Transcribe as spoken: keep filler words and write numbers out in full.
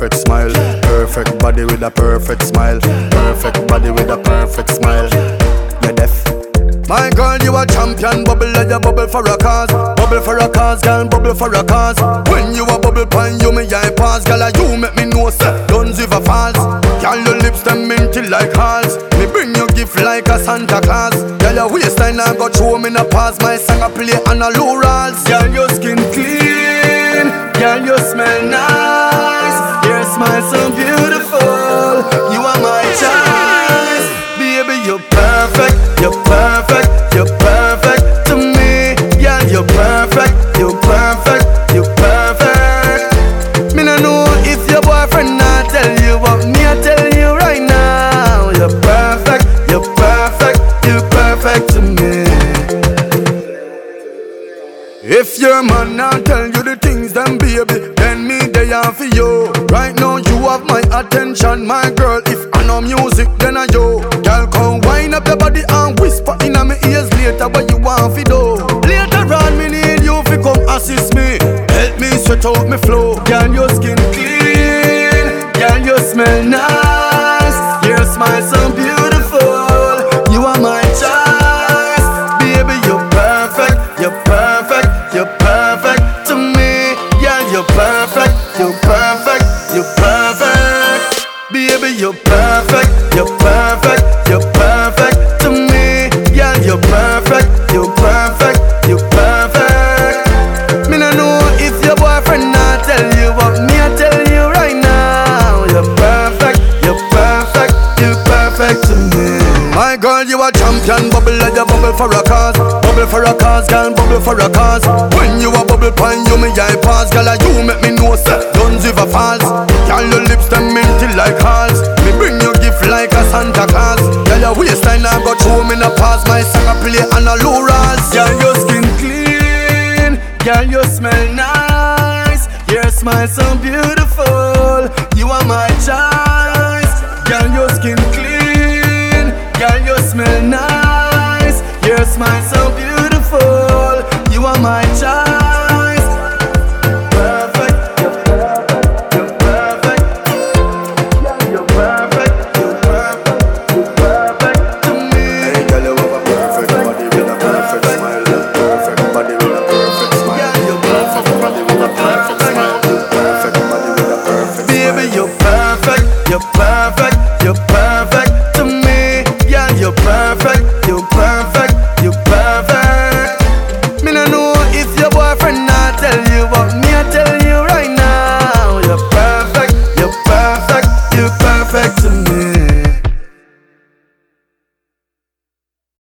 perfect smile. Perfect body with a perfect smile. Perfect body with a perfect smile. You're deaf. My girl, you a champion. Bubble like you bubble for a cause. Bubble for a cause, girl, bubble for a cause. When you a bubble pan, you me eye pass. Girl, you make me know, sir, guns with a falls. Girl, your lips them minty like halls. Me bring you gift like a Santa Claus. Girl, your waistline I got show me no pass. My song I play on a low rolls. Girl, your skin clean. Girl, you smell nice. Your smile so beautiful. You are my choice. Baby, you're perfect. You're perfect. You're perfect to me. Girl, you're perfect. You're perfect. You're perfect. Me no know if your boyfriend not tell you, but me I tell you right now. You're perfect. You're perfect. You're perfect to me. If your man not tell you the things, then baby, then me they are for you. Right now you have my attention, my girl. If I know music, then I yo. Girl, come wind up your body and whisper in my ears later what you want for do. Later on, me need you to come assist me. Help me sweat out me flow. Girl, your skin clean. Girl, you smell nice. Your smile so beautiful. You are my choice. Baby, you're perfect. You're perfect. You're perfect to me. Yeah, you're perfect. You're perfect. You're perfect. Baby, you're perfect. You're perfect. You're perfect to me. Yeah, you're perfect. You're perfect. You're perfect. Me no know if your boyfriend not tell you, but me I tell you right now. You're perfect. You're perfect. You're perfect to me. My girl, you a champion. Bubble like you bubble for a cause. Bubble for a cause, girl, bubble for a cause. When you a bubble pan, you me eye pass. Girl, you make me know, sir, guns with a falls. Girl, your lips them minty like halls. Me bring you gift like a Santa Claus. Girl, your waistline I got show me no pass. My song I play on a low rolls. Girl, your skin clean. Girl, you smell nice. Your smile so beautiful. You are my choice. Girl, your skin clean. Girl, you smell nice. Your smile